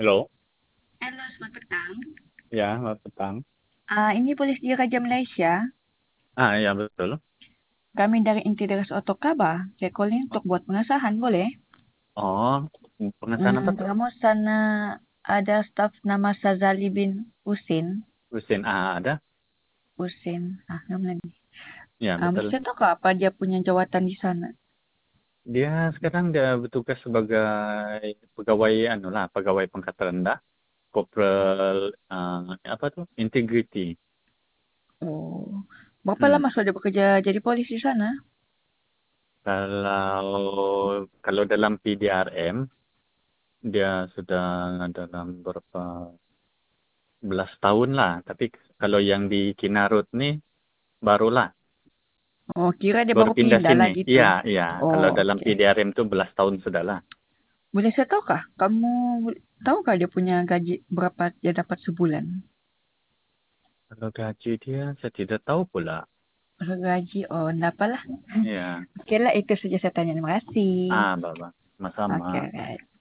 Halo, Halo, selamat petang. ya, selamat petang. Ini Polis Diraja Malaysia. Ya betul. Kami dari Intideres Otokaba. Saya calling untuk buat pengesahan, boleh? Oh, pengesahan apa tuh? Kamu sana ada staf nama Sazali bin Husin. Husin, ada? Husin. Nama lagi. Ya betul. Bisa tahu kah apa dia punya jawatan di sana? Dia bertugas sebagai pegawai, pegawai pangkat rendah, Corporal, apa tuh? Integrity. Oh, berapa Hmm. lama sudah bekerja jadi polis di sana? Kalau dalam PDRM, dia sudah dalam berapa belas tahun lah. Tapi kalau yang di Kinarut nih, barulah. Oh, kira dia Baru baru pindah pindah lah sini. gitu. Iya, iya. Kalau Oh, dalam oke. PDRM itu belas tahun sudah lah. Boleh saya tahu kah? Kamu tahu kah dia punya gaji berapa dia dapat sebulan? Kalau gaji dia, saya tidak tahu pula. Gaji, oh, enggak apalah. Ya. Oke lah, itu saja saya tanya. Terima kasih. Bapak. Sama-sama. Oke,